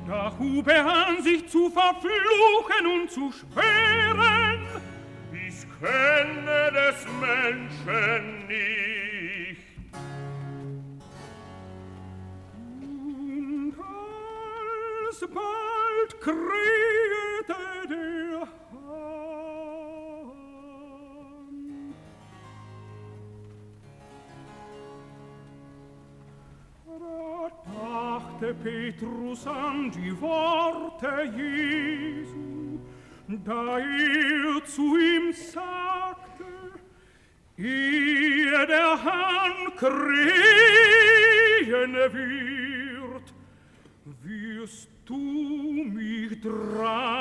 Da hub an sich zu verfluchen und zu schweren, ich kenne des Menschen nicht. Und alsbald kreierte der Hahn. Da dachte Petrus an die Worte Jesu, da zu ihm sagte, ehe der Hahn krähen wird, wirst du mich 3